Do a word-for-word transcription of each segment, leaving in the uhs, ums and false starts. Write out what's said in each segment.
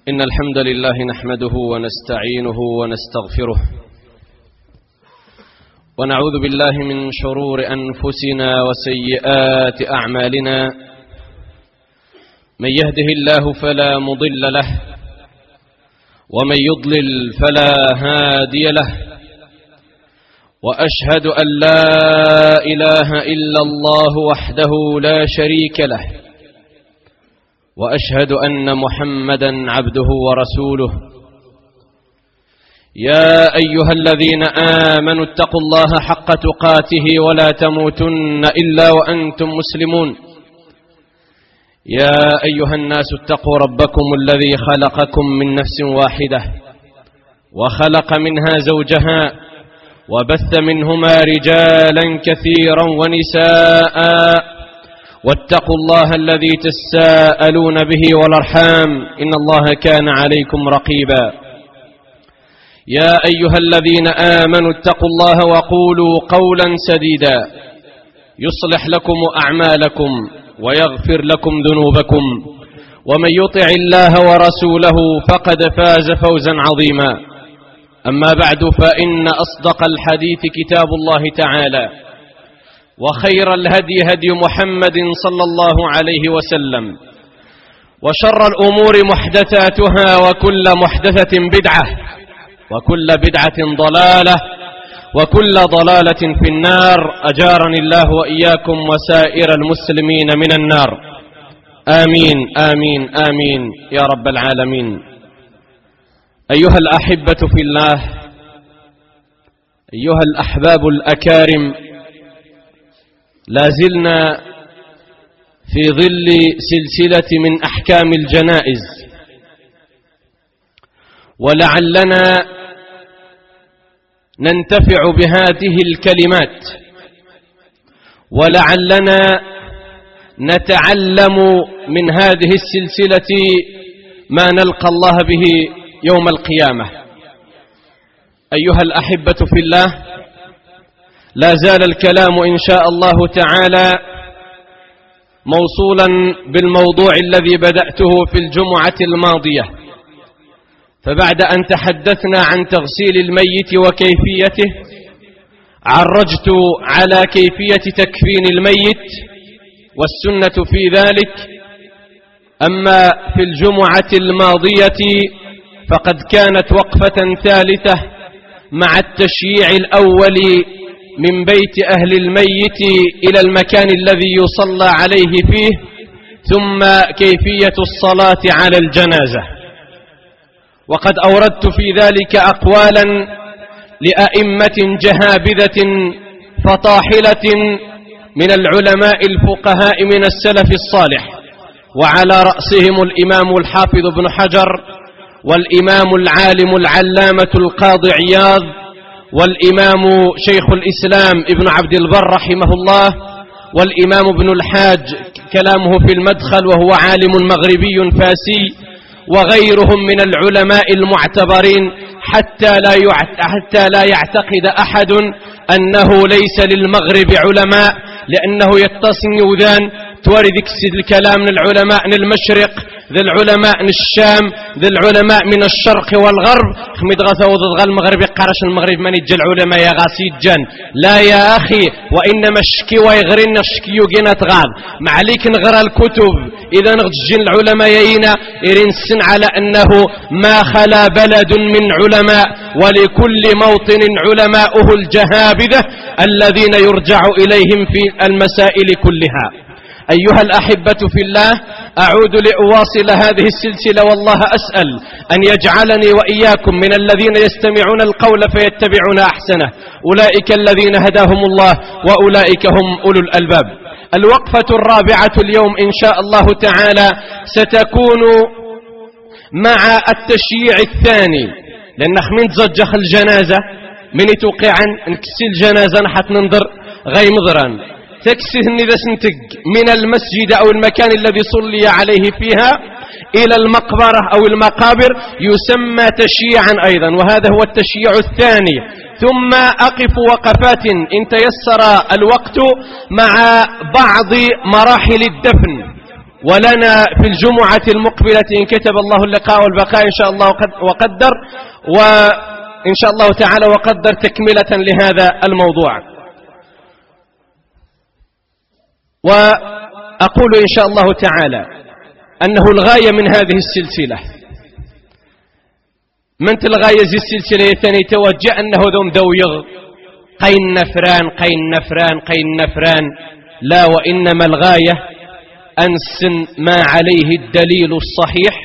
إن الحمد لله نحمده ونستعينه ونستغفره ونعوذ بالله من شرور أنفسنا وسيئات أعمالنا. من يهده الله فلا مضل له ومن يضلل فلا هادي له، وأشهد أن لا إله إلا الله وحده لا شريك له، وأشهد أن محمدا عبده ورسوله. يا أيها الذين آمنوا اتقوا الله حق تقاته ولا تموتن إلا وأنتم مسلمون. يا أيها الناس اتقوا ربكم الذي خلقكم من نفس واحدة وخلق منها زوجها وبث منهما رجالا كثيرا ونساء، واتقوا الله الذي تساءلون به والأرحام إن الله كان عليكم رقيبا. يا أيها الذين آمنوا اتقوا الله وقولوا قولا سديدا يصلح لكم أعمالكم ويغفر لكم ذنوبكم، ومن يطع الله ورسوله فقد فاز فوزا عظيما. أما بعد، فإن أصدق الحديث كتاب الله تعالى، وخير الهدي هدي محمد صلى الله عليه وسلم، وشر الأمور محدثاتها، وكل محدثة بدعة، وكل بدعة ضلالة، وكل ضلالة في النار. أجارني الله وإياكم وسائر المسلمين من النار، آمين آمين آمين يا رب العالمين. أيها الأحبة في الله، أيها الأحباب الأكارم، لا زلنا في ظل سلسلة من أحكام الجنائز، ولعلنا ننتفع بهذه الكلمات، ولعلنا نتعلم من هذه السلسلة ما نلقى الله به يوم القيامة. أيها الأحبة في الله، لا زال الكلام إن شاء الله تعالى موصولا بالموضوع الذي بدأته في الجمعة الماضية. فبعد أن تحدثنا عن تغسيل الميت وكيفيته، عرجت على كيفية تكفين الميت والسنة في ذلك. أما في الجمعة الماضية فقد كانت وقفة ثالثة مع التشييع الأول من بيت أهل الميت إلى المكان الذي يصلى عليه فيه، ثم كيفية الصلاة على الجنازة. وقد أوردت في ذلك أقوالا لأئمة جهابذة فطاحلة من العلماء الفقهاء من السلف الصالح، وعلى رأسهم الإمام الحافظ ابن حجر، والإمام العالم العلامة القاضي عياض، والإمام شيخ الإسلام ابن عبد البر رحمه الله، والإمام ابن الحاج كلامه في المدخل وهو عالم مغربي فاسي، وغيرهم من العلماء المعتبرين، حتى لا حتى لا يعتقد أحد أنه ليس للمغرب علماء، لأنه يتصل وذان تورد الكلام من العلماء من المشرق، ذي العلماء من الشام، ذي العلماء من الشرق والغرب. خمد غثا وضغ المغرب قرش المغرب من يجي العلماء يا غاسي الجن. لا يا أخي، وإنما الشكي ويغرين الشكي يجينا تغاب معليك نغرى الكتب. إذا نغجين العلماء يينا إرين السن على أنه ما خلا بلد من علماء، ولكل موطن علماؤه الجهابذة الذين يرجع إليهم في المسائل كلها. أيها الأحبة في الله، أعود لأواصل هذه السلسلة، والله أسأل أن يجعلني وإياكم من الذين يستمعون القول فيتبعون أحسنه، أولئك الذين هداهم الله وأولئك هم أولو الألباب. الوقفة الرابعة اليوم إن شاء الله تعالى ستكون مع التشييع الثاني، لأن من تزجخ الجنازة من توقع نكسي الجنازة نحت ننظر غي مضران تكسيه إذا سنتج من المسجد أو المكان الذي صلي عليه فيها إلى المقبرة أو المقابر يسمى تشييعا أيضا، وهذا هو التشييع الثاني. ثم أقف وقفات إن تيسر الوقت مع بعض مراحل الدفن ولنا في الجمعة المقبلة إن كتب الله اللقاء والبقاء إن شاء الله وقدر، وإن شاء الله تعالى وقدر تكملة لهذا الموضوع. وأقول إن شاء الله تعالى أنه الغاية من هذه السلسلة من الغاية زي السلسلة الثانية توجه أنه ذو ذويغ قين نفران قين نفران قين نفران، لا، وإنما الغاية أنسن ما عليه الدليل الصحيح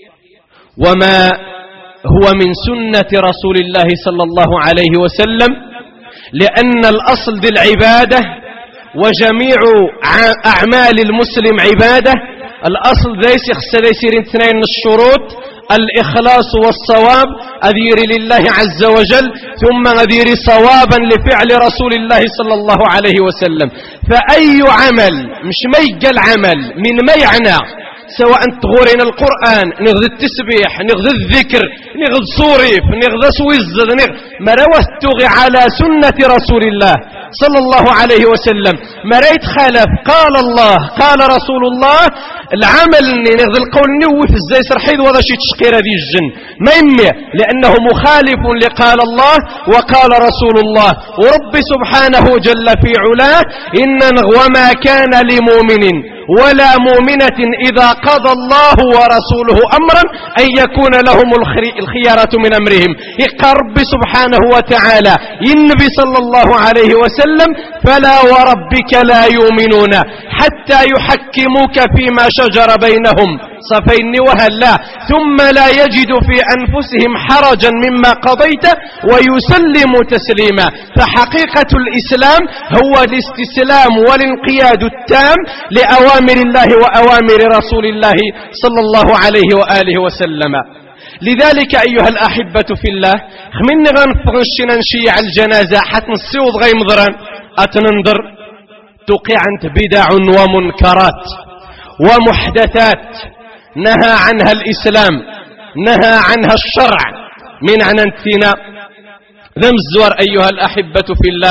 وما هو من سنة رسول الله صلى الله عليه وسلم، لأن الأصل ذي العبادة وجميع أعمال المسلم عبادة. الأصل ذي سير اثنين الشروط: الإخلاص والصواب، أذير لله عز وجل، ثم أذير صوابا لفعل رسول الله صلى الله عليه وسلم. فأي عمل مش ميق العمل من ميعنا، سواء تغورين القرآن، نغذ التسبيح، نغذ الذكر، نغذ صوريف، نغذ سويز، نغذ مروه تغي على سنة رسول الله صلى الله عليه وسلم، مريت خالف قال الله قال رسول الله، العمل نغذ القول نوف ازاي سرحيد وذا شي تشقير هذه الجن ما يمي، لأنه مخالف لقال الله وقال رسول الله. ورب سبحانه جل في علاه إن وما كان لمؤمن ولا مؤمنة إذا قضى الله ورسوله أمرا أن يكون لهم الخيارة من أمرهم. يقى رب سبحانه وتعالى النبي صلى الله عليه وسلم: فلا وربك لا يؤمنون حتى يحكموك فيما شجر بينهم صفين وهلا ثم لا يجد في أنفسهم حرجا مما قضيت ويسلموا تسليما. فحقيقة الإسلام هو الاستسلام والانقياد التام لأوامر الله وأوامر رسول الله صلى الله عليه وآله وسلم. لذلك أيها الأحبة في الله، من غنفغشنا نشيع الجنازة حتى نسيوض غي مضران أتننظر توقع أنت بدع ومنكرات ومحدثات نهى عنها الإسلام، نهى عنها الشرع من عننتنا ذم الزور. أيها الأحبة في الله،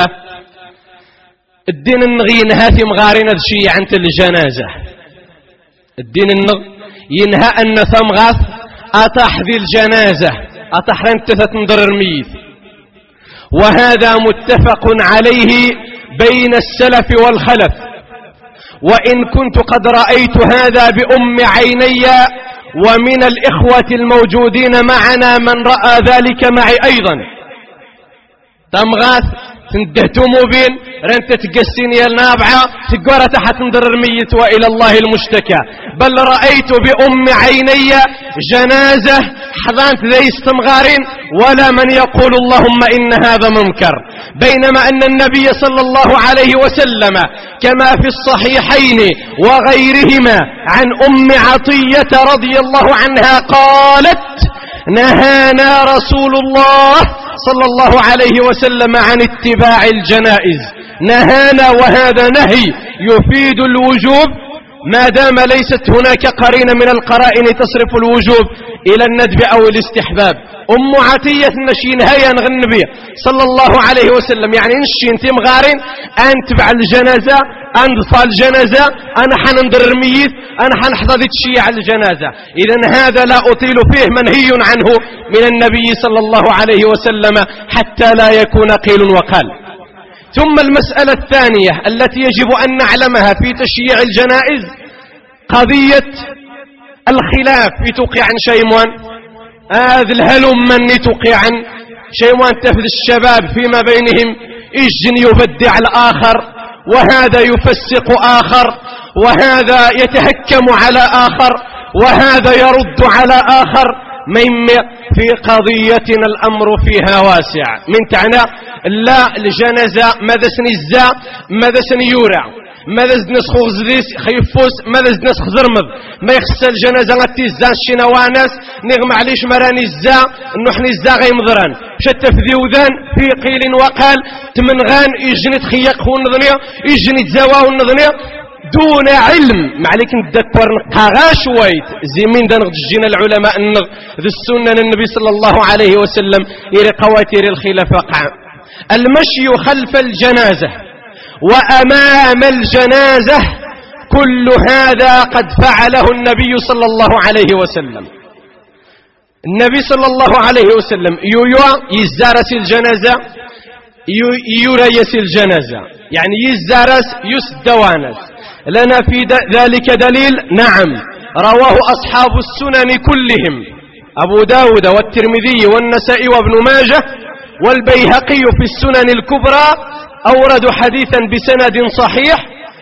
الدين النغي ينهى في مغارين الشيء عن الجنازة. الدين النغ ينهى أن ثمغاث أتحذي الجنازة أتحرن تتنظر الميت، وهذا متفق عليه بين السلف والخلف. وإن كنت قد رأيت هذا بأم عيني، ومن الإخوة الموجودين معنا من رأى ذلك معي أيضا. تمغاث تندهتموا بين رنت تقسين يا النابعة تقورة تحت نظر الميت وإلى الله المشتكى. بل رأيت بأم عيني جنازة حضانت ذي استمغارين ولا من يقول اللهم إن هذا منكر، بينما أن النبي صلى الله عليه وسلم كما في الصحيحين وغيرهما عن أم عطية رضي الله عنها قالت: نهانا رسول الله صلى الله عليه وسلم عن اتباع الجنائز. نهانا، وهذا نهي يفيد الوجوب ما دام ليست هناك قرينة من القرائن تصرف الوجوب إلى الندب أو الاستحباب. أم عطية نشين هيا النبي صلى الله عليه وسلم يعني نشين تمغارين أن تبع الجنازة، أن ضفى الجنازة، أنا حنندر الميت، أنا حنحضر تشيع الجنازة. إذن هذا لا أطيل فيه منهي عنه من النبي صلى الله عليه وسلم حتى لا يكون قيل وقال. ثم المسألة الثانية التي يجب أن نعلمها في تشييع الجنائز قضية الخلاف في توقيع شيموان. هذا الهلم من توقيع شيموان تفذ الشباب فيما بينهم، إجن يبدع الآخر، وهذا يفسق آخر، وهذا يتهكم على آخر، وهذا يرد على آخر. ميم في قضيتنا الأمر فيها واسع. من تعنى لا الجنازة ماذا سنزا ماذا سنيورع ماذا نسخ غزديس خيفوس ماذا نسخ زرمض ما يخص الجنازة غتيزان الشنواناس نغم عليش مراني الزا نحن الزا غي مضران شتى في ذيوذان في قيل وقال تمنغان يجني تخيق هو النظنية يجني تزاوا النظنية دون علم. ما عليك ندكور نقاغاش وايد زي من دنغ جينا العلماء النغ ذي السنة النبي صلى الله عليه وسلم إلى قواتير الخلافة قام المشي خلف الجنازة وأمام الجنازة كل هذا قد فعله النبي صلى الله عليه وسلم. النبي صلى الله عليه وسلم يويا يزارس الجنازة يريس الجنازة، يعني يزارس يسدوانس. لنا في ذلك دليل، نعم، رواه أصحاب السنن كلهم، أبو داود والترمذي والنسائي وابن ماجه والبيهقي في السنن الكبرى أوردوا حديثا بسند صحيح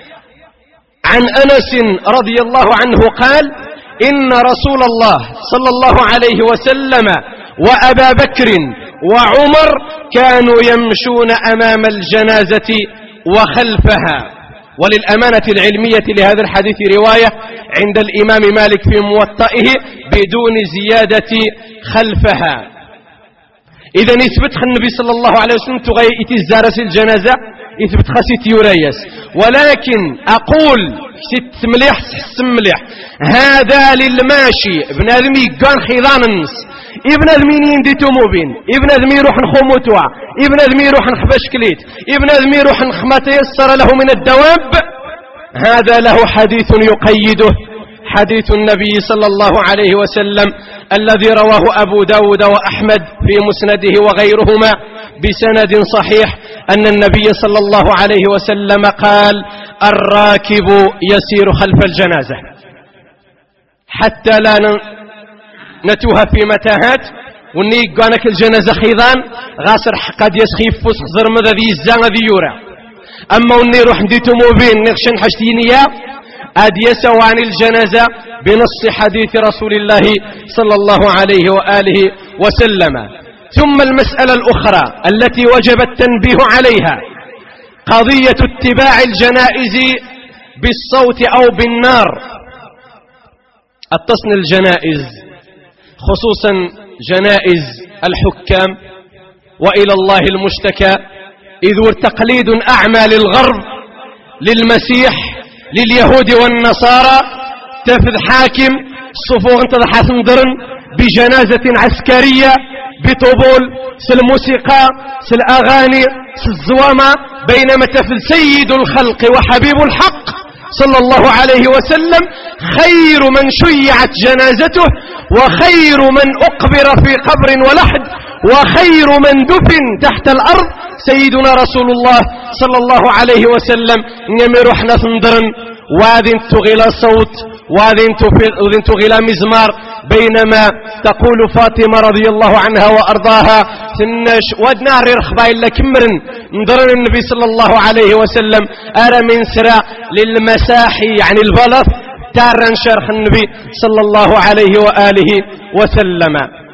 عن أنس رضي الله عنه قال: إن رسول الله صلى الله عليه وسلم وأبا بكر وعمر كانوا يمشون أمام الجنازة وخلفها. وللأمانة العلمية لهذا الحديث رواية عند الإمام مالك في موطئه بدون زيادة خلفها. إذا يثبت النبي صلى الله عليه وسلم تغير يتزارس الجنازة، يثبت خسيت يريس. ولكن أقول ست مليح ست مليح هذا للماشي ابن آدم يقان خيضان النس، ابن آدم يندي تموبين، ابن آدم يروح نخموتوا، ابن آدم يروح نخبش كليت، ابن آدم يروح نخما تيسر له من الدواب، هذا له حديث يقيده، حديث النبي صلى الله عليه وسلم الذي رواه أبو داود وأحمد في مسنده وغيرهما بسند صحيح أن النبي صلى الله عليه وسلم قال: الراكب يسير خلف الجنازة. حتى لا نتوها في متاهات وني قانك الجنازة خيضان غاسر قد يسخيف فسخ زرمذا ذي الزان ذي يورا. أما وني روح ندي تموبين نغشن حشتينيا أدي سوان الجنازة بنص حديث رسول الله صلى الله عليه وآله وسلم. ثم المسألة الأخرى التي وجب التنبيه عليها قضية اتباع الجنائز بالصوت أو بالنار. التصن الجنائز خصوصا جنائز الحكام وإلى الله المشتكى، إذ تقليد أعمى للغرب للمسيح لليهود والنصارى. تفذ حاكم صفوغ انتضح سندرن بجنازة عسكرية بطبول سالموسيقى سالأغاني سالزوامة، بينما تفذ سيد الخلق وحبيب الحق صلى الله عليه وسلم خير من شيعت جنازته وخير من أقبر في قبر ولحد وخير من دفن تحت الأرض سيدنا رسول الله صلى الله عليه وسلم. نمر احنا سندرن واذن تغلى صوت واذن تغلى مزمار، بينما تقول فاطمة رضي الله عنها وأرضاها سنش ودنا رخبا إلا كمرن ندرن النبي صلى الله عليه وسلم أرى من سراء للمساحي يعني البلط تارن شرخ النبي صلى الله عليه وآله وسلم.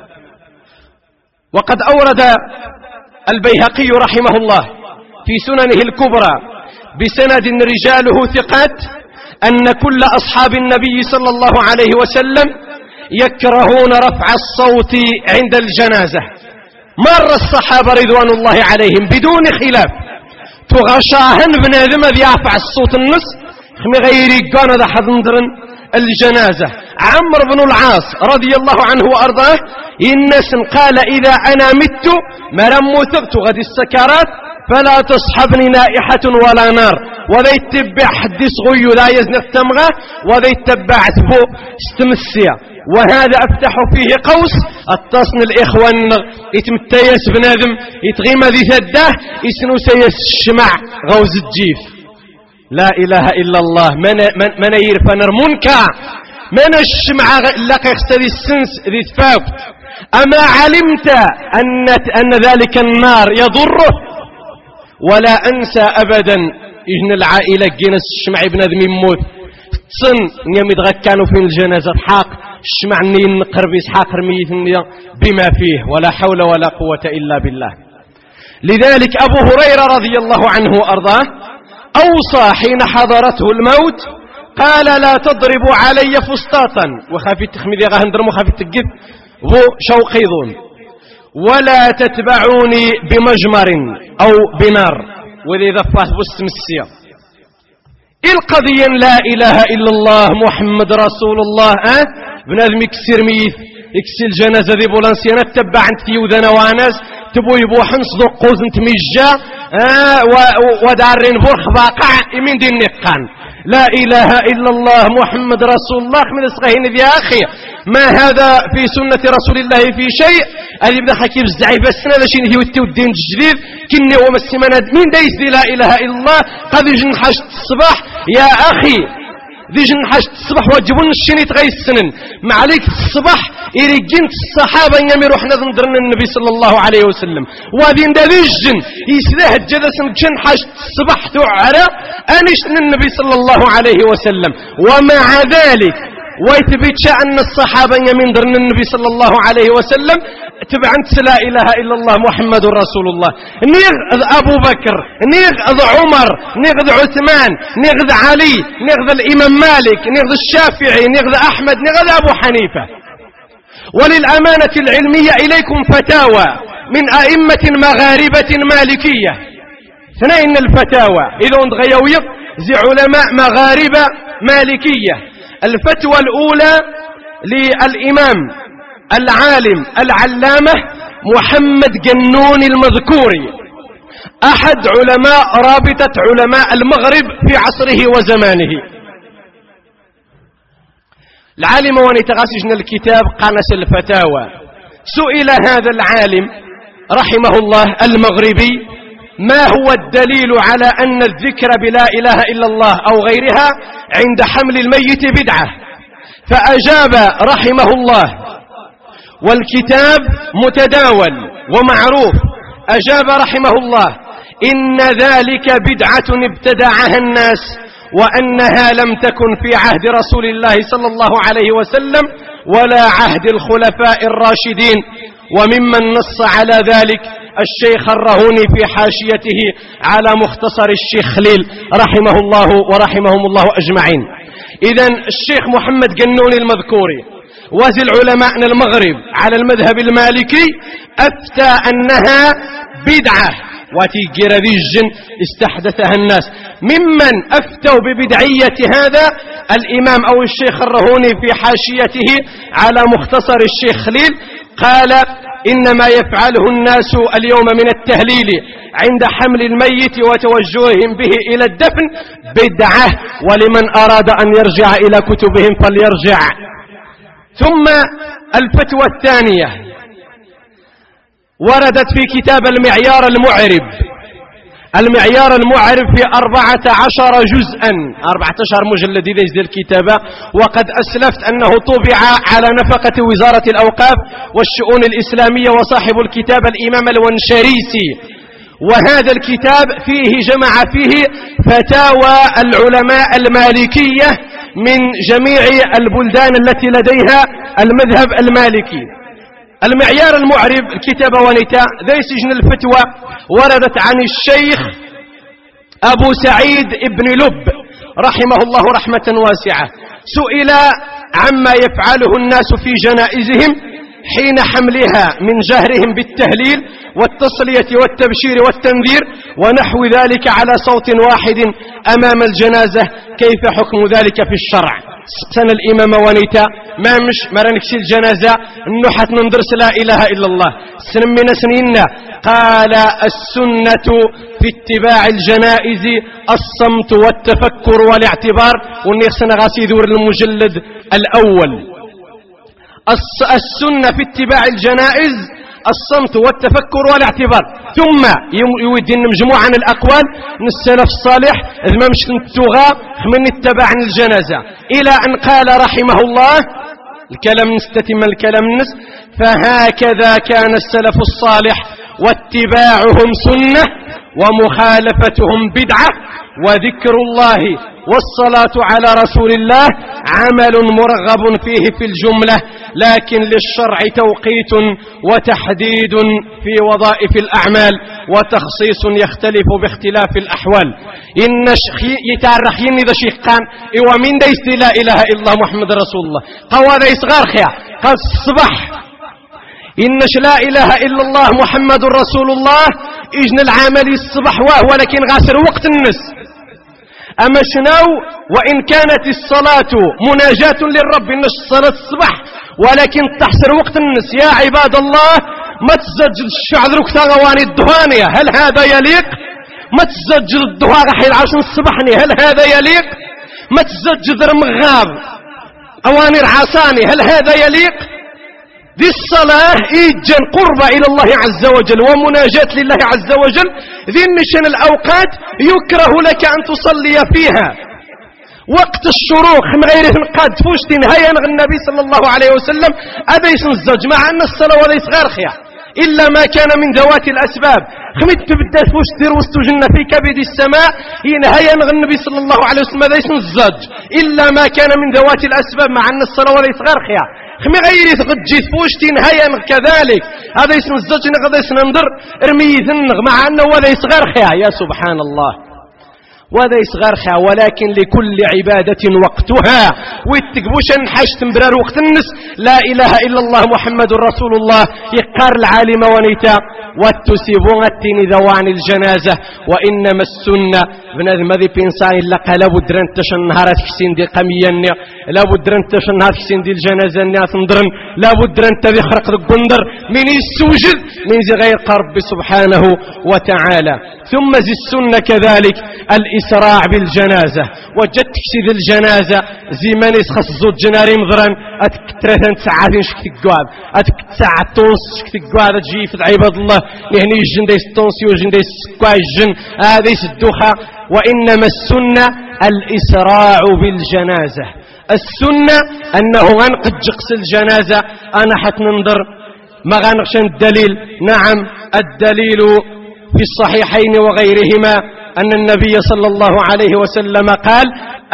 وقد أورد البيهقي رحمه الله في سننه الكبرى بسند رجاله ثقات أن كل أصحاب النبي صلى الله عليه وسلم يكرهون رفع الصوت عند الجنازة. مر الصحابة رضوان الله عليهم بدون خلاف تغشاهن بنادم ذي يرفع الصوت النص خمي غيري قانا ذا حضندرن الجنازة. عمرو بن العاص رضي الله عنه وأرضاه الناس قال: إذا أنا مت مرمو ثبت غد السكرات فلا تصحبني نائحة ولا نار. وذا يتبع حدث غيو لا يزن التمغة وذا يتبع ثبو استمسيا. وهذا أفتح فيه قوس التصن الإخوان يتمتيس بنادم يتغيم ذي ثداه يسنو سيس الشمع غوز الجيف. لا إله إلا الله. من, من, من يرفن رمونكا من الشمع لقى يختدي السنس ذي تفاوت. أما علمت أن, أن ذلك النار يضره؟ ولا أنسى أبدا إن العائلة جنس الشمع ابن ذي موت تصن يمد غكانوا في الجنازة حاق الشمع نين قرب إسحاق رميث بما فيه ولا حول ولا قوة إلا بالله. لذلك أبو هريرة رضي الله عنه وأرضاه أوصى حين حضرته الموت قال: لا تضربوا علي فسطاطا وخافي التخميذ غهندرم وخافي التقف ذو شوقيضون ولا تتبعوني بمجمر أو بنار وذي ذفاه بستمسية. القضية لا إله إلا الله محمد رسول الله. أه؟ بنادم يكسر ميث يكسر الجنازة ذي بولانسيانا تتبع انت يوذنا واناس تبو يبو حنص ذقوز انت مجا أه؟ ودارين برخ باقع من دي النقان لا إله إلا الله محمد رسول الله من الصغيرين يا أخي ما هذا في سنة رسول الله في شيء اللي بدا حكيم الزعيب السنة باش ينهيو الدين الجديد كني هو مسلمان من دايس لا إله إلا الله قد يجي نحاش الصباح يا أخي ديجي نحاش الصباح واجبون الشنيت غاي السنن ما عليك الصباح إريجين الصحابة يميروا حنا ندرنا النبي صلى الله عليه وسلم وادين دا ديجن يسلاه الجلس نجن حاش الصباح تعرى أنشن النبي صلى الله عليه وسلم ومع ذلك ويثبت أن الصحابة يمين درن النبي صلى الله عليه وسلم تبعنت لا إله إلا الله محمد رسول الله نغذ أبو بكر نغذ عمر نغذ عثمان نغذ علي نغذ الإمام مالك نغذ الشافعي نغذ أحمد نغذ أبو حنيفة. وللأمانة العلمية إليكم فتاوى من أئمة مغاربة مالكية اثنين الفتاوى إذا غيويض زي علماء مغاربة مالكية. الفتوى الأولى للإمام العالم العلامة محمد جنون المذكوري أحد علماء رابطة علماء المغرب في عصره وزمانه. العالم ونتغسجن الكتاب قانس الفتاوى. سئل هذا العالم رحمه الله المغربي ما هو الدليل على أن الذكر بلا إله إلا الله أو غيرها عند حمل الميت بدعة؟ فأجاب رحمه الله والكتاب متداول ومعروف. أجاب رحمه الله إن ذلك بدعة ابتدعها الناس وأنها لم تكن في عهد رسول الله صلى الله عليه وسلم ولا عهد الخلفاء الراشدين. وممن نص على ذلك الشيخ الرهوني في حاشيته على مختصر الشيخ خليل رحمه الله ورحمهم الله أجمعين. إذن الشيخ محمد جنون المذكوري وزي العلماء المغرب على المذهب المالكي أفتى أنها بدعة وتيجر الجن استحدثها الناس. ممن أفتوا ببدعية هذا الإمام أو الشيخ الرهوني في حاشيته على مختصر الشيخ خليل قال إنما يفعله الناس اليوم من التهليل عند حمل الميت وتوجههم به إلى الدفن بدعة ولمن أراد أن يرجع إلى كتبهم فليرجع. ثم الفتوى الثانية وردت في كتاب المعيار المعرب. المعيار المعرب في أربعة عشر جزءا أربعة عشر مجلد ذي الكتابة وقد أسلفت أنه طبع على نفقة وزارة الأوقاف والشؤون الإسلامية وصاحب الكتاب الإمام الونشريسي. وهذا الكتاب فيه جمع فيه فتاوى العلماء المالكية من جميع البلدان التي لديها المذهب المالكي. المعيار المعرب الكتاب ونتاء ذي سجن الفتوى وردت عن الشيخ أبو سعيد ابن لب رحمه الله رحمة واسعة. سئل عما يفعله الناس في جنائزهم حين حملها من جهرهم بالتهليل والتصلية والتبشير والتنذير ونحو ذلك على صوت واحد أمام الجنازة كيف حكم ذلك في الشرع؟ سنة الإمام ونيتا ما مش مرنكش الجنازة النحت نندرس لا إله إلا الله سنمنا سنينا. قال السنة في اتباع الجنائز الصمت والتفكر والاعتبار. ونيخسنا غاسي دور المجلد الأول. السنة في اتباع الجنائز الصمت والتفكر والاعتبار. ثم يودي مجموعة عن الأقوال من السلف الصالح إذ ما مش نتوغى من اتباع الجنازة إلى أن قال رحمه الله الكلام نستتم الكلام النس فهكذا كان السلف الصالح واتباعهم سنة ومخالفتهم بدعة وذكر الله والصلاة على رسول الله عمل مرغب فيه في الجملة لكن للشرع توقيت وتحديد في وظائف الأعمال وتخصيص يختلف باختلاف الأحوال. إن يتعرخين إذا شيخان إيوا من ديست لا إله إلا الله محمد رسول الله قوى ذي صغار خيا قال الصبح إنش لا إله إلا الله محمد رسول الله إجن العمل الصبح واه ولكن غاسر وقت النس. أما شنو وإن كانت الصلاة مناجاة للرب إنش الصلاة الصبح ولكن تحسر وقت النس. يا عباد الله ما تسجل الشعر وكتاغواني الدهانية هل هذا يليق؟ ما تسجل الدهاغ حي العشر الصبحني هل هذا يليق؟ ما تزوج ذر مغاب أوانر عصاني. هل هذا يليق؟ ذي الصلاة إيجان قربة إلى الله عز وجل ومناجاة لله عز وجل. ذي النشن الأوقات يكره لك أن تصلي فيها. وقت الشروق من غير قد فوشتين هيا النبي صلى الله عليه وسلم هذا يسنزج مع أن الصلاة وليس غير خيار إلا ما كان من ذوات الأسباب. خميت تبدأ فوش دير واستجن في كبد السماء إن هيا النبي صلى الله عليه وسلم هذا يسنزج إلا ما كان من ذوات الأسباب مع أن الصلاة وليس غير خيار. خمي غير تغجي فوشتين هيا كذلك هذا يسنزج نغذا يسنندر ارمي ذنغ مع أنه هذا يصغر خيار. يا سبحان الله وهذا يصغر خيار. ولكن لكل عبادة وقتها ويتقبوش نحاش تنبرار وقت النس. لا إله إلا الله محمد رسول الله يقار العالم ونيتا واتسيبون التين ذوان الجنازة. وإنما السنة بنادم هذه بإنسان لقى لابد أن تشنهارات كسين دي قميا لابد أن تشنهارات كسين دي الجنازة تندرن لابد أن تذخرق القندر من السوجد من زي غير قرب سبحانه وتعالى. ثم زي السنة كذلك الإسراع بالجنازة. وجدت كسيد الجنازة زي من يسخص زود جناري مضرن أتكترثن ساعتين شكت قواب أتكتساعة تونس شكت قواب تجي في عباد الله لهني الجن ديس تونسي وجن ديس كواي الجن هذا الدخة. وإنما السنة الإسراع بالجنازة. السنة أنه غنقد جقس الجنازة أنا حتننظر ما غنغشن الدليل. نعم الدليل في الصحيحين وغيرهما أن النبي صلى الله عليه وسلم قال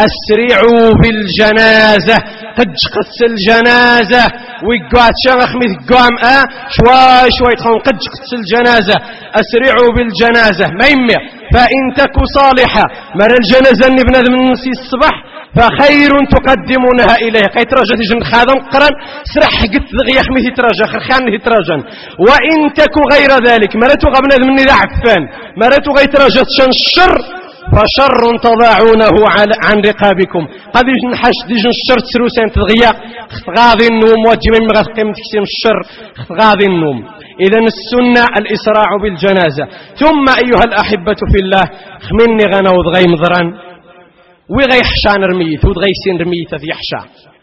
أسرعوا بالجنازة. قد جقس الجنازة ويقعد شغخ مثل قام آه شوي شوي تخون قد جقس الجنازة. أسرعوا بالجنازة ما يمي فإن تكو صالحة مر الجنازة نبنى من نسي الصبح فخير تقدمونها إليه. كي تراجع تجن خادم قرن سرح قد ضغي خمي تراجع خرخان تراجع. وإن تكو غير ذلك مرتو غبنا من عفان مرتو غير تراجع شن الشر فشر تضاعونه عن رقابكم. قد يجن حش يجن الشر تسروسين تضغيا غاضي النوم واجمين مغاثقين تكسيم الشر غاضي النوم. إذن السنة الإسراع بالجنازة. ثم أيها الأحبة في الله خمني غنا وضغي مضران وغي حشان رميت وغي سين رميت في حشا.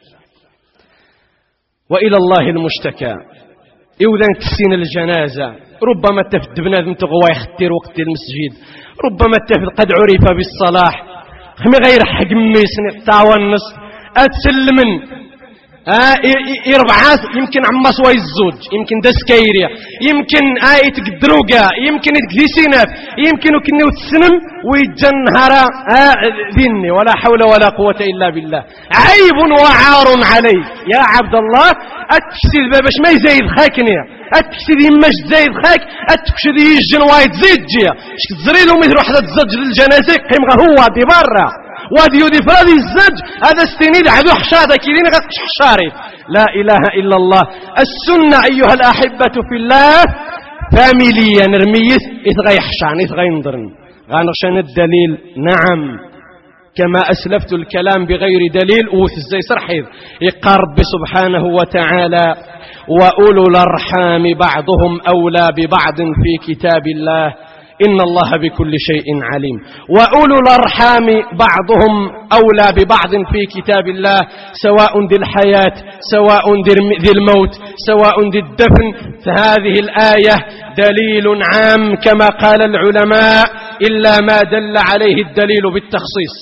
وإلى الله المشتكى. إذن تسين الجنازة ربما تفد بنادم تغوى يختير وقت المسجد ربما تفد قد عرف بالصلاح خمي غير حق ميسن التاونس أتسلمن آه إربعات يمكن عما سوى الزوج يمكن دسكيريا يمكن آية تقدروقا يمكن تقديسينات يمكن كنو تسنم ويجنهر آه ذني ولا حول ولا قوة إلا بالله. عيب وعار علي يا عبد الله أتكسد بابش ما يزايد خاكني أتكسد يمش زايد خاك أتكسد يجن وايد زيد جيا شكتزريلو مثل واحدة تزج للجنازة قيمغا هو دي برا وادي يودي فرادي الزج هذا استنيد عدو حشادة كيرين غتش حشاري. لا إله إلا الله. السنة أيها الأحبة في الله فاميليا نرميث إثغي حشان إثغي نضرن غانغشان الدليل. نعم كما أسلفت الكلام بغير دليل وثزي سرحيذ يقارب سبحانه وتعالى وأولو الأرحام بعضهم أولى ببعض في كتاب الله إن الله بكل شيء عليم. وأولو الأرحام بعضهم أولى ببعض في كتاب الله سواء ذي الحياة سواء ذي الموت سواء ذي الدفن. فهذه الآية دليل عام كما قال العلماء إلا ما دل عليه الدليل بالتخصيص.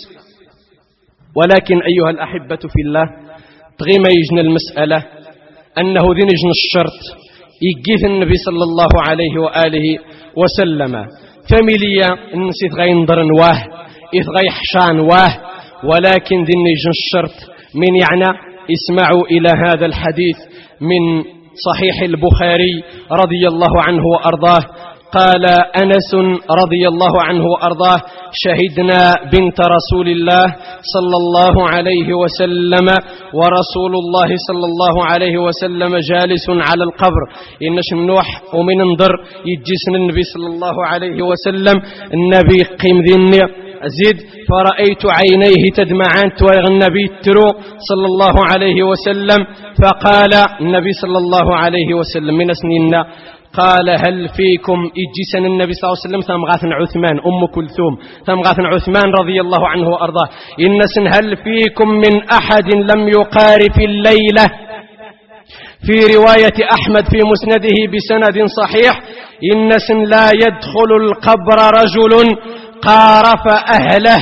ولكن أيها الأحبة في الله تغيما يجن المسألة أنه ذي نجن الشرط يجيث النبي صلى الله عليه وآله وسلم فمليا النسيت غي نضرن واه إذ غي حشان واه. ولكن ذي نجن الشرط من يعني اسمعوا إلى هذا الحديث من صحيح البخاري رضي الله عنه وأرضاه. قال أنس رضي الله عنه وأرضاه شهدنا بنت رسول الله صلى الله عليه وسلم ورسول الله صلى الله عليه وسلم جالس على القبر إنش منوح ومن انظر يجيسن النبي صلى الله عليه وسلم النبي قيم ذني زيد فرأيت عينيه تدمعان تويغ النبي الترو صلى الله عليه وسلم فقال النبي صلى الله عليه وسلم من سنين قال هل فيكم إجسن النبي صلى الله عليه وسلم ثم غاثن عثمان أم كلثوم ثم غاثن عثمان رضي الله عنه وأرضاه إنسن هل فيكم من أحد لم يقارف الليلة. في رواية أحمد في مسنده بسند صحيح إنسن لا يدخل القبر رجل قارف أهله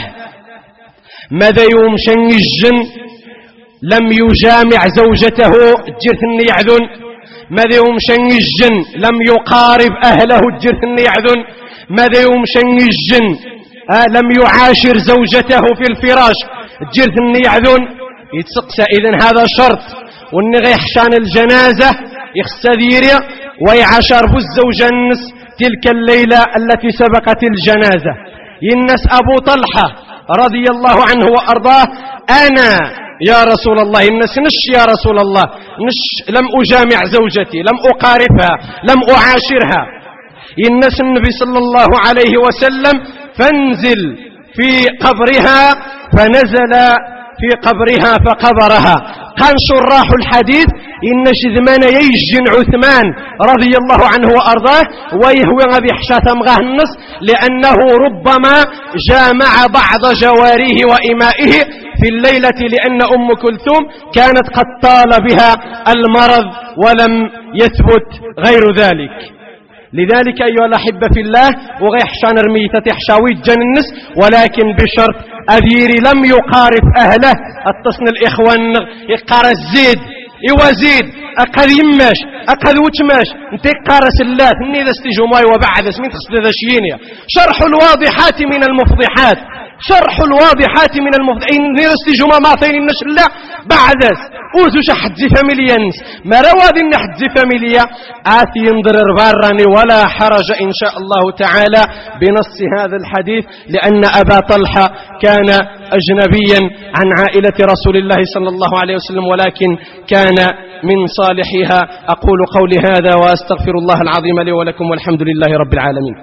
ماذا يوم شنجن لم يجامع زوجته جرثن يعذن ماذا يوم شنجن لم يقارب أهله جرثن يعذن ماذا يوم شنجن آه لم يعاشر زوجته في الفراش جرثن يعذن يتسقسى إذن هذا شرط والنغي يحشان الجنازة يخسدير ويعاشر الزوجة النس تلك الليلة التي سبقت الجنازة. ينس أبو طلحة رضي الله عنه وأرضاه أنا يا رسول الله النس نش يا رسول الله نش لم أجامع زوجتي لم أقارفها لم أعاشرها. ينس النبي صلى الله عليه وسلم فانزل في قبرها فنزل في قبرها فقبرها. قال شراح الحديث إن شذمان يجن عثمان رضي الله عنه وأرضاه ويهوي غبي حشاة مغاه النص لأنه ربما جامع بعض جواريه وإمائه في الليلة لأن أم كلثوم كانت قد طال بها المرض ولم يثبت غير ذلك. لذلك أيها الأحبة في الله وغيحشان رميتة حشاوي جننس ولكن بشرط أذيري لم يقارف أهله التصن الإخوان يقار الزيد يوزيد أقل يماش أقل وتماش انت قارس الله اني ذا استيجو ماي وبعد اسمين تخصد ذا شينيا. شرح الواضحات من المفضحات شرح الواضحات من المفضحين اني ذا استيجو ما معطيني النشر الله بعد اوزو شحد زي فاميليا نس ما رواد ان حد زي فاميليا آتي ينظر باراني ولا حرج إن شاء الله تعالى بنص هذا الحديث لأن أبا طلحة كان أجنبيا عن عائلة رسول الله صلى الله عليه وسلم ولكن كان من صالحها. أقول قولي هذا وأستغفر الله العظيم لي ولكم والحمد لله رب العالمين.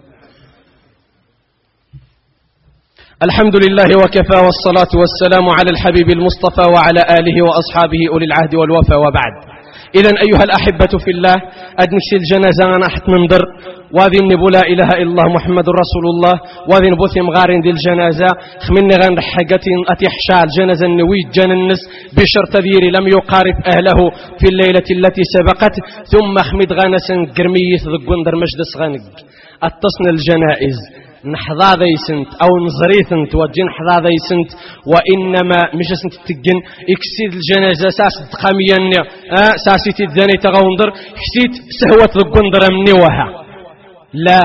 الحمد لله وكفى والصلاة والسلام على الحبيب المصطفى وعلى آله وأصحابه أولي العهد والوفا وبعد. إذن أيها الأحبة في الله أدنسي الجنازة أنا أحت منظر وذي النبو لا إله إلا الله محمد رسول الله وذي نبوثي مغارين دي الجنازة خمني غان حاجتين أتحشى الجنازة النويت جن النس بشر تذيري لم يقارب أهله في الليلة التي سبقت ثم خمد غانسا قرميث ذقون در مجلس غانق التصن الجنائز نحظى ذي سنت أو نزريثنت وجن حظى ذي سنت وإنما مش سنت تجن إكسيد الجنازة ساس دقاميا آه ساسي تداني تغوندر حسيت سهوة الجندر مني وها لا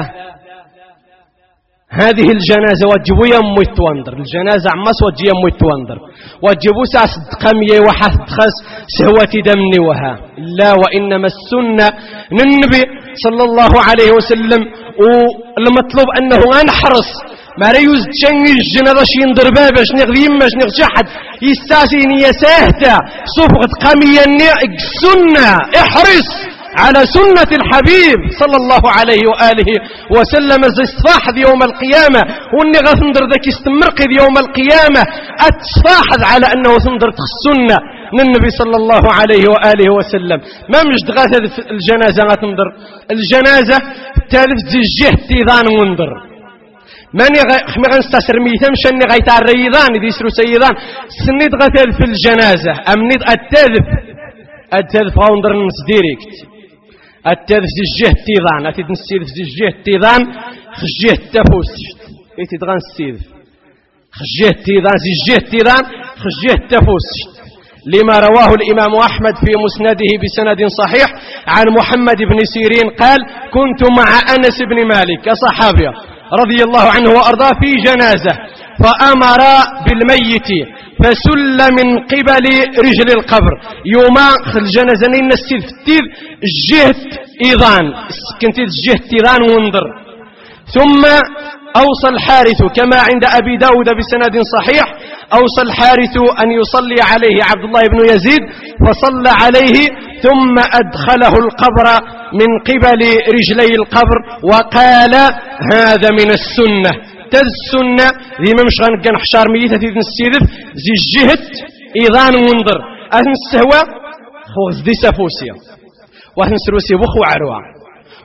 هذه الجنازة وجبوا يمو يتوندر الجنازة عماس وجي يمو يتوندر وجبوا ساس دقامية وحث خس سهوة دمني وها لا وإنما السنة للنبي صلى الله عليه وسلم والمطلوب أنه أنحرص ما ريوز تشنج الجنازة شين دربابش نغذي يمش نغشحد يستاسين يساهتا صفقة قامية السنة احرص على سنة الحبيب صلى الله عليه وآله وسلم استفاحذ يوم القيامة واني غثندر ذاك استمرقذ يوم القيامة اتفاحذ على أنه ثندر السنة للنبي صلى الله عليه وآله وسلم ما مجد غاثة الجنازة غثندر الجنازة تالف زجيه تيضان وندر ماني غنستسر ميثم شني غيتع الريضان يديسرو سيضان سنيد غثة في الجنازة أمنيد التذف التذف غوندر نس ديريكت التذف زجيه تيضان أتيد نسيذ زجيه تيضان خجيه التفوس أتيد غنسيذ خجيه تيضان زجيه تيضان خجيه التفوس لما رواه الإمام أحمد في مسنده بسند صحيح عن محمد بن سيرين قال كنت مع أنس بن مالك صحابي رضي الله عنه وأرضاه في جنازة فأمر بالميت فسل من قبل رجل القبر يوما الجنازة نسيد فتيذ جهة إيضان كنت جهة إيضان وانظر ثم أوصى الحارث كما عند أبي داود بسند صحيح أوصى الحارث أن يصلي عليه عبد الله بن يزيد فصلى عليه ثم أدخله القبر من قبل رجلي القبر وقال هذا من السنة تز السنة ذي ممشغن كان حشار ميتة ذي السيدف زي الجهة إيضان وانظر أهن السهوة خوز دي سفوسيا وأهن سروسي بخو عروع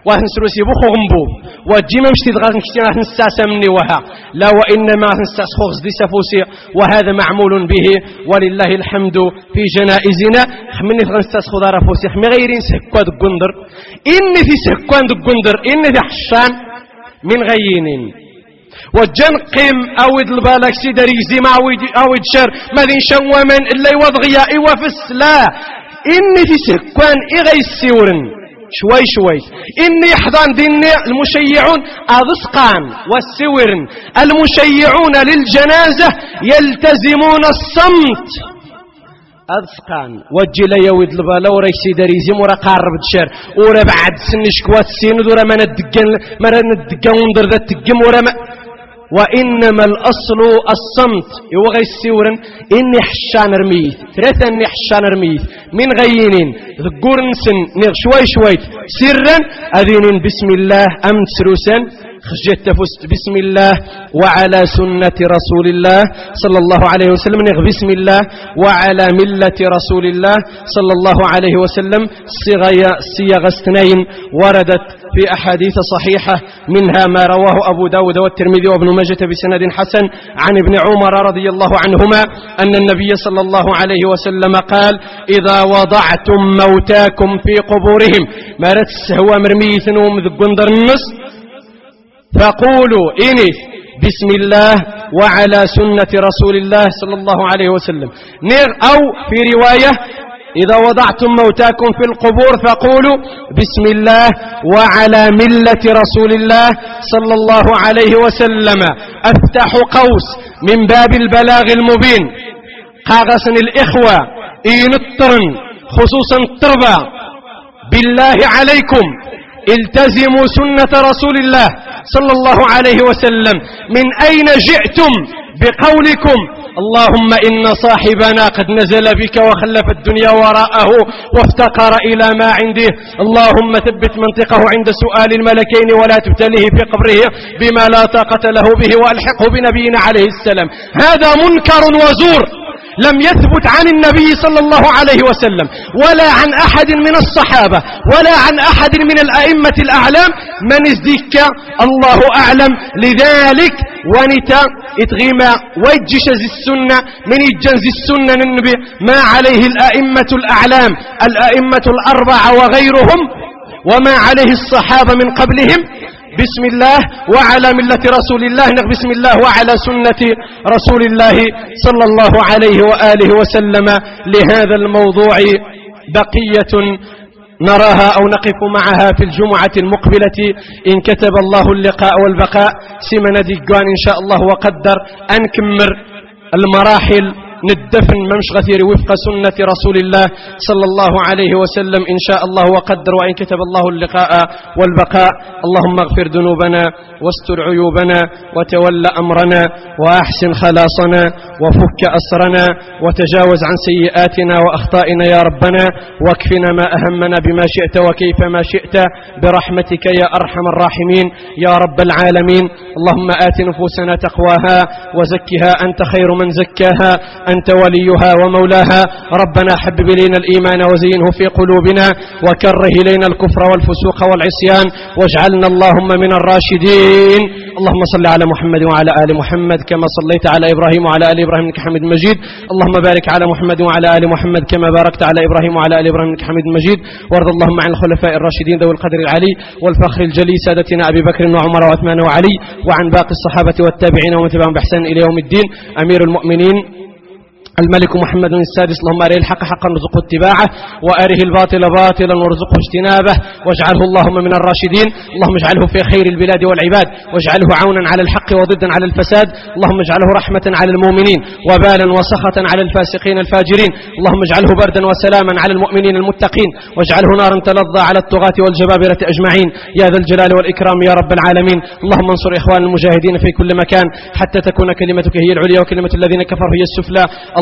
وهنسروسي بخو غنبوب وجي ما مشتي دغا نشتي نستاسا مني وها لا وإنما نستاسخو غزدي سفوسي وهذا معمول به ولله الحمد في جنائزنا خمني غنستاسخو دار فوسي خمي غيرين سكوا دك قندر إني في سكوا دك قندر إني في حشان من غيينين وجن قيم أود البالك سيدر يزيم أود شر ماذين شوى من اللي وضغيا إيوا في السلاح إني في سكوان إغي السيورن شوي شوي إني يحضن ديني المشيعون أذسقان والسورن المشيعون للجنازة يلتزمون الصمت أذسقان وجي لي يود البالا ورا يسيدر يزيم ورا قارب تشر ورا بعد سن شكوات سيند ورا ما ندقن ما ندقن وندر ذا تقم ورا ما وإنما الأصل الصمت يوغي السورن إني حشان رميث ثلاثة إني حشان رميث من غينين ذكور نسن نغ شوي شوي سرا أذين بسم الله أمت سروسا خجيت فست بسم الله وعلى سنة رسول الله صلى الله عليه وسلم نغ بسم الله وعلى ملة رسول الله صلى الله عليه وسلم صيغ اثنين وردت في أحاديث صحيحة منها ما رواه أبو داود والترمذي وابن ماجة بسند حسن عن ابن عمر رضي الله عنهما أن النبي صلى الله عليه وسلم قال إذا وضعتم موتاكم في قبورهم ما رتسهوى مرميثن ومذقندر النص فقولوا إنيث بسم الله وعلى سنة رسول الله صلى الله عليه وسلم نير أو في رواية إذا وضعتم موتاكم في القبور فقولوا بسم الله وعلى ملة رسول الله صلى الله عليه وسلم أفتح قوس من باب البلاغ المبين قاغسن الإخوة إنطرن خصوصا التربة بالله عليكم التزموا سنة رسول الله صلى الله عليه وسلم من أين جئتم بقولكم اللهم إن صاحبنا قد نزل بك وخلف الدنيا وراءه وافتقر إلى ما عنده اللهم ثبت منطقه عند سؤال الملكين ولا تبتليه في قبره بما لا طاقة له به وألحقه بنبينا عليه السلام هذا منكر وزور لم يثبت عن النبي صلى الله عليه وسلم ولا عن أحد من الصحابة ولا عن أحد من الأئمة الأعلام من ازدك الله أعلم لذلك ونتا اتغيما ويجشز السنة من يجنز السنة النبي ما عليه الأئمة الأعلام الأئمة الأربعة وغيرهم وما عليه الصحابة من قبلهم بسم الله وعلى ملة رسول الله بسم الله وعلى سنة رسول الله صلى الله عليه وآله وسلم لهذا الموضوع بقية نراها أو نقف معها في الجمعة المقبلة إن كتب الله اللقاء والبقاء سمنا ديقان إن شاء الله وقدر أنكمر المراحل ندفن ممش غثير وفق سنة رسول الله صلى الله عليه وسلم إن شاء الله وقدر وإن كتب الله اللقاء والبقاء اللهم اغفر ذنوبنا واستر عيوبنا وتول أمرنا وأحسن خلاصنا وفك أسرنا وتجاوز عن سيئاتنا وأخطائنا يا ربنا واكفنا ما أهمنا بما شئت وكيف ما شئت برحمتك يا أرحم الراحمين يا رب العالمين اللهم آت نفوسنا تقواها وزكها أنت خير من زكاها أنت وليها ومولاها ربنا حبب إلينا الإيمان وزينه في قلوبنا وكره إلينا الكفر والفسوق والعصيان واجعلنا اللهم من الراشدين اللهم صل على محمد وعلى آل محمد كما صليت على إبراهيم وعلى آل إبراهيم إنك حميد مجيد اللهم بارك على محمد وعلى آل محمد كما باركت على إبراهيم وعلى آل إبراهيم إنك حميد مجيد وارض اللهم عن الخلفاء الراشدين ذوي القدر العلي والفخر الجلي سادتنا أبي بكر وعمر وعثمان وعلي وعن باقي الصحابة والتابعين ومن تبعهم بإحسان إلى يوم الدين أمير المؤمنين الملك محمد السادس اللهم أريه الحق حقا وارزقه اتباعه وأريه الباطل باطلا وارزقه اجتنابه واجعله اللهم من الراشدين اللهم اجعله في خير البلاد والعباد واجعله عونا على الحق وضدا على الفساد اللهم اجعله رحمة على المؤمنين وبالا وسخطا على الفاسقين الفاجرين اللهم اجعله بردا وسلاما على المؤمنين المتقين واجعله نارا تلظى على الطغاة والجبابرة أجمعين يا ذا الجلال والإكرام يا رب العالمين اللهم انصر إخوان المجاهدين في كل مكان حتى تكون كلمتك هي العليا وكلمة الذين كفروا هي السفلى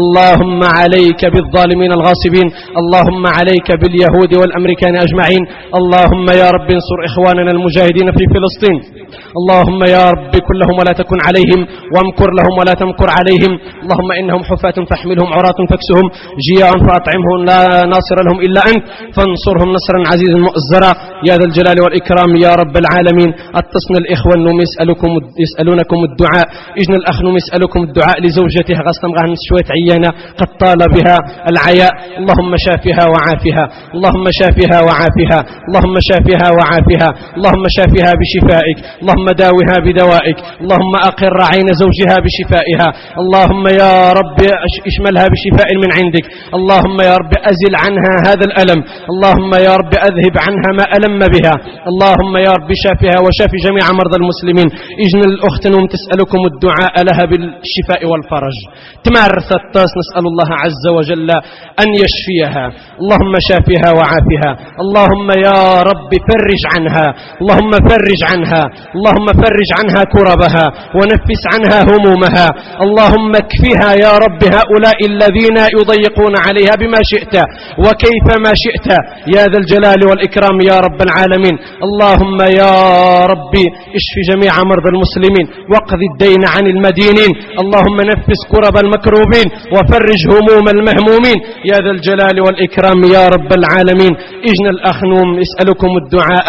اللهم عليك بالظالمين الغاصبين، اللهم عليك باليهود والأمريكان أجمعين. اللهم يا رب انصر إخواننا المجاهدين في فلسطين، اللهم يا رب كن لهم ولا تكن عليهم، وامكر لهم ولا تمكر عليهم. اللهم إنهم حفاة فاحملهم، عراة فاكسهم، جياع فأطعمهم، لا ناصر لهم إلا أنت، فانصرهم نصرا عزيزا مؤزرا يا ذا الجلال والإكرام يا رب العالمين. اتصنا الإخوة أنهم يسألكم يسألونكم الدعاء، إجنا الأخ أنهم يسألكم الدعاء لزوجته غاستم غان شوية عيانة قد طال بها العياء. اللهم شافها وعافها، اللهم شافها وعافها، اللهم شافها وعافها، اللهم شافها بشفائك، اللهم داوها بدوائك، اللهم أقر عين زوجها بشفائها، اللهم يا رب اشملها بشفاء من عندك، اللهم يا رب أزل عنها هذا الألم، اللهم يا رب أذهب عنها ما ألم بها، اللهم يا رب شافها وشاف جميع مرضى المسلمين. إجن الأخت نوم تسألكم الدعاء لها بالشفاء والفرج، تمارث الطاس نسأل الله عز وجل أن يشفيها، اللهم شافها وعافها، اللهم يا رب فرج عنها، اللهم فرج عنها، اللهم فرج عنها كربها ونفس عنها همومها، اللهم اكفها يا رب هؤلاء الذين يضيقون عليها بما شئت وكيف ما شئت يا ذا الجلال والإكرام يا رب العالمين. اللهم يا ربي اشف جميع مرضى المسلمين واقض الدين عن المدينين، اللهم نفس كرب المكروبين وفرج هموم المهمومين يا ذا الجلال والإكرام يا رب العالمين. إجن الأخ نوم يسألكم الدعاء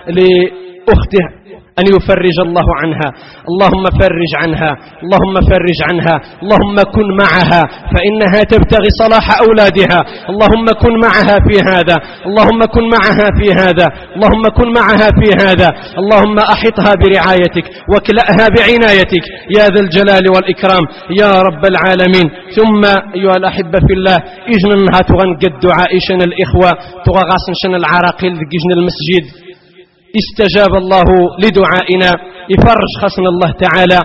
لأخته أن يفرج الله عنها، اللهم فرج عنها، اللهم فرج عنها، اللهم كن معها فإنها تبتغي صلاح أولادها، اللهم كن معها في هذا، اللهم كن معها في هذا، اللهم كن معها في هذا، اللهم أحطها برعايتك واكلأها بعنايتك يا ذا الجلال والإكرام يا رب العالمين. ثم أيها الأحبة في الله إجننها تغنق الدعاء شن الإخوة تغاصن شن العراقيل جن المسجد، استجاب الله لدعائنا، يفرج خصنا الله تعالى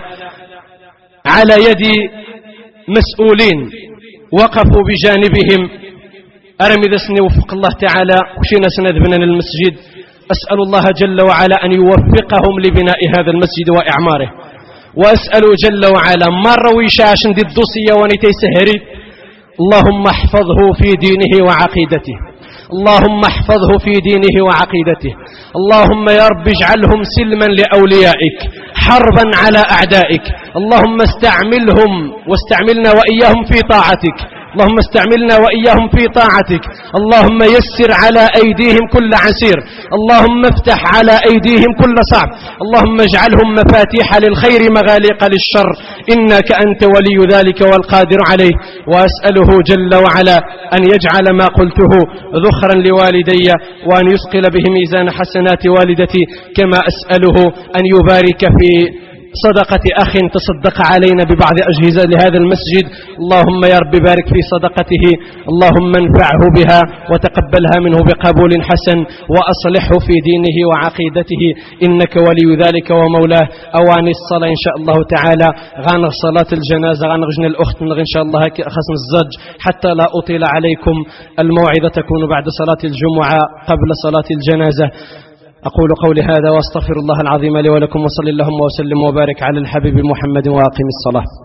على يد مسؤولين وقفوا بجانبهم. أرمي ذسني وفق الله تعالى وشينا سندبنا للمسجد، أسأل الله جل وعلا أن يوفقهم لبناء هذا المسجد وإعماره، وأسأل جل وعلا مرة ويشاش ندي الدوسية ونتي سهري، اللهم احفظه في دينه وعقيدته، اللهم احفظه في دينه وعقيدته، اللهم يا رب اجعلهم سلما لأوليائك حربا على أعدائك، اللهم استعملهم واستعملنا وإياهم في طاعتك، اللهم استعملنا وإياهم في طاعتك، اللهم يسر على أيديهم كل عسير، اللهم افتح على أيديهم كل صعب، اللهم اجعلهم مفاتيح للخير مغاليق للشر، إنك أنت ولي ذلك والقادر عليه. وأسأله جل وعلا أن يجعل ما قلته ذخرا لوالدي وأن يثقل به ميزان حسنات والدتي، كما أسأله أن يبارك في صدقة أخ تصدق علينا ببعض أجهزة لهذا المسجد، اللهم يا رب بارك في صدقته، اللهم انفعه بها وتقبلها منه بقبول حسن وأصلحه في دينه وعقيدته، إنك ولي ذلك ومولاه. أواني الصلاة إن شاء الله تعالى غانغ صلاة الجنازة غانغجن الأخت إن شاء الله خصم الزج حتى لا أطيل عليكم. الموعظة تكون بعد صلاة الجمعة قبل صلاة الجنازة. أقول قولي هذا واستغفر الله العظيم لي ولكم، وصلى اللهم وسلم وبارك على الحبيب محمد وأقم الصلاة.